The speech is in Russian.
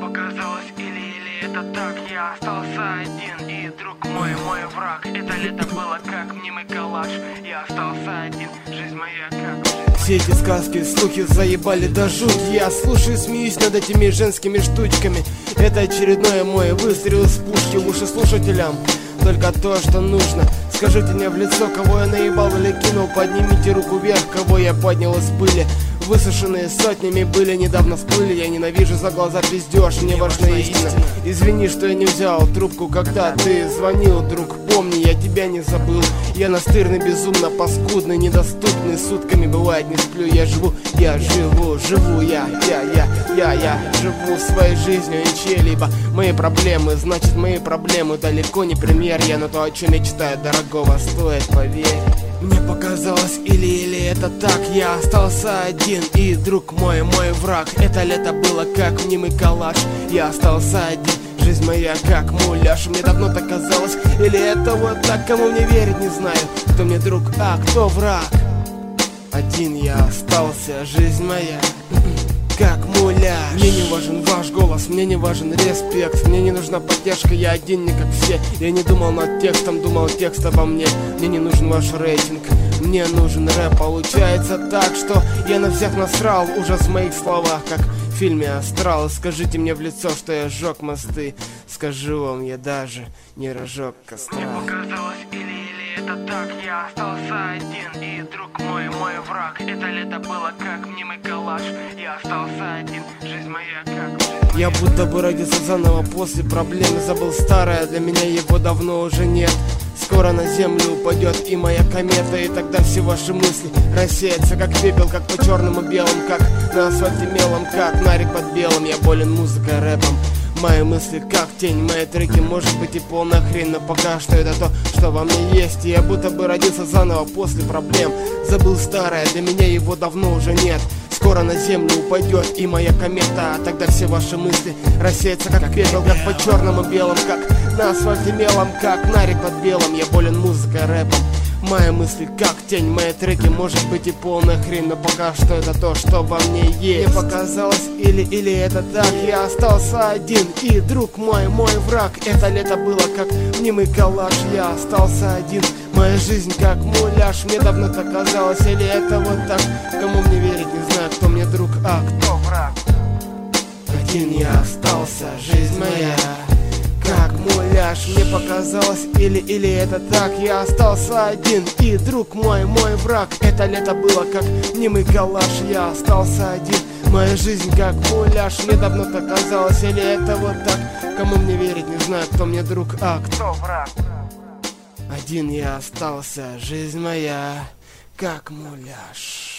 показалось или это так? Я остался один, и друг мой враг. Это лето было как мнимый коллаж. Я остался один, жизнь моя как жизнь. Все эти сказки, слухи заебали до жуть. Я слушаю, смеюсь над этими женскими штучками. Это очередной мой выстрел из пушки в уши слушателям. Только то, что нужно. Скажите мне в лицо, кого я наебал или кинул. Поднимите руку вверх, кого я поднял из пыли. Высушенные сотнями были, недавно всплыли. Я ненавижу за глаза пиздеж, мне важна истина. Извини, что я не взял трубку, когда ты звонил, друг. Помни, я тебя не забыл. Я настырный, безумно паскудный, недоступный. Сутками бывает не сплю, я живу, я живу своей жизнью и чьей-либо. Мои проблемы, значит мои проблемы далеко не премьер. Я на то, о чем мечтаю, дорогого стоит, поверь. Мне показалось или это так? Я остался один, и друг мой враг. Это лето было как мнимый коллаж. Я остался один, жизнь моя как муляж. Мне давно так казалось, или это вот так? Кому мне верить, не знаю. Кто мне друг, а кто враг? Один я остался, жизнь моя как муляж. Мне не важен ваш голос, мне не важен респект. Мне не нужна поддержка, я один не как все. Я не думал над текстом, думал текст обо мне. Мне не нужен ваш рейтинг, мне нужен рэп. Получается так, что я на всех насрал. Ужас в моих словах, как в фильме «Астрал». Скажите мне в лицо, что я сжег мосты. Скажу вам, я даже не разжег костра. Мне показалось или это так? Я остался один, и друг мой враг. Это лето было как мнимый коллаж. Я остался один, жизнь моя как жизнь. Я будто бы родился заново после проблем. Забыл старое, для меня его давно уже нет. Скоро на землю упадет и моя комета. И тогда все ваши мысли рассеются как пепел, как по черному белому, как на асфальте мелом, как нарик под белым. Я болен музыкой, рэпом. Мои мысли как тень, мои треки может быть и полная хрень. Но пока что это то, что во мне есть. И я будто бы родился заново после проблем. Забыл старое, для меня его давно уже нет. Скоро на землю упадет и моя комета. А тогда все ваши мысли рассеются как пепел, как по черному белому, как на асфальте мелом, как нарик под белым. Я болен музыкой, рэпом. Мои мысли как тень, мои треки может быть и полная хрень. Но пока что это то, что во мне есть. Мне показалось или это так? Я остался один, и друг мой враг. Это лето было как мнимый коллаж. Я остался один, моя жизнь как муляж. Мне давно так казалось, или это вот так? Кому мне верить, не знаю, кто мне друг, а кто враг. Один я остался, жизнь моя как муляж. Мне показалось или это так? Я остался один, и друг мой враг. Это лето было как мнимый коллаж. Я остался один, моя жизнь как муляж. Мне давно так казалось, или это вот так? Кому мне верить, не знаю, кто мне друг, а кто враг. Один я остался, жизнь моя как муляж.